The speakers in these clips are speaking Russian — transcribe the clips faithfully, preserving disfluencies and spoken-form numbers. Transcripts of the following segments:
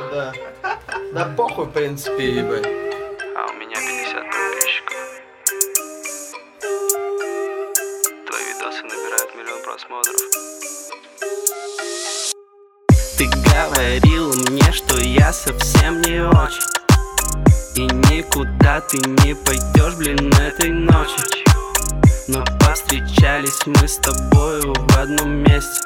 Да. Да похуй, в принципе, ебать. А у меня пятьдесят подписчиков. Твои видосы набирают миллион просмотров. Ты говорил мне, что я совсем не очень, и никуда ты не пойдешь, блин, этой ночью. Но повстречались мы с тобою в одном месте.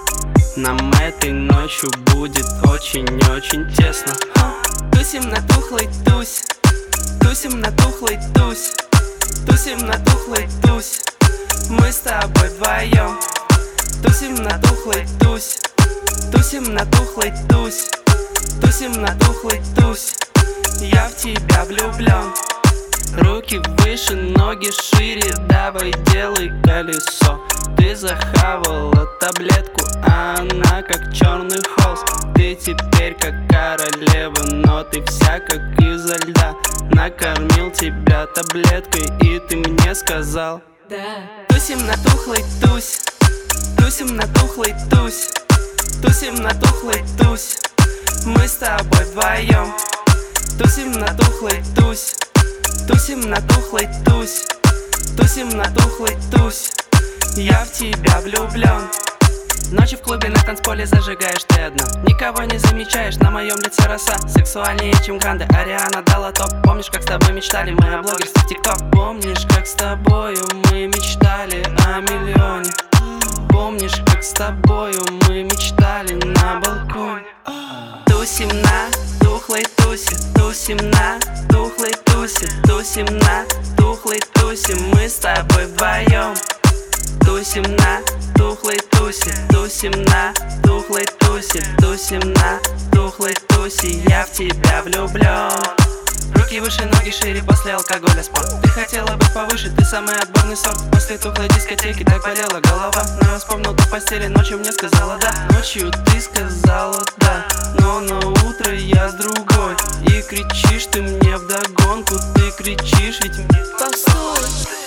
Нам этой ночью будет очень-очень тесно. Тусим на тухлой тусь, тусим на тухлой тусь, тусим на тухлой тусь. Мы с тобой вдвоем. Тусим на тухлой тусь, тусим на тухлой тусь, тусим на тухлой тусь. Я в тебя влюблен. Руки выше, ноги шире, давай делай колесо. Ты захавала таблетку, а она как черный холст. Ты теперь как королева, но ты вся как изо льда. Накормил тебя таблеткой, и ты мне сказал: да. Тусим на тухлой тусь, тусим на тухлой тусь, тусим на тухлой тусь. Мы с тобой вдвоем. Тусим на тухлой тусь, тусим на тухлой тусь, тусим на тухлой тусь. Я в тебя влюблен. Ночью в клубе на танцполе зажигаешь ты одна. Никого не замечаешь, на моем лице роса. Сексуальнее, чем Гранде, Ариана дала топ. Помнишь, как с тобой мечтали мы о блогерстве в ТикТок? Помнишь, как с тобою мы мечтали о миллионе? Помнишь, как с тобою мы мечтали на балконе? Тусим на тухлой тусе, тусим на тухлой тусе, тусим на тухлой тусе. Мы с тобой вдвоем. Тусим на тухлой тусе, тусим на тухлой тусе, тусим на тухлой тусе. Я в тебя влюблен. Руки выше, ноги шире, после алкоголя спорт. Ты хотела быть повыше, ты самый отборный сорт. После тухлой дискотеки так болела голова. Но я вспомнил, ты в постели ночью мне сказала да. Ночью ты сказала да, но на утро я с другой. И кричишь ты мне вдогонку, ты кричишь, ведь мне... Постой.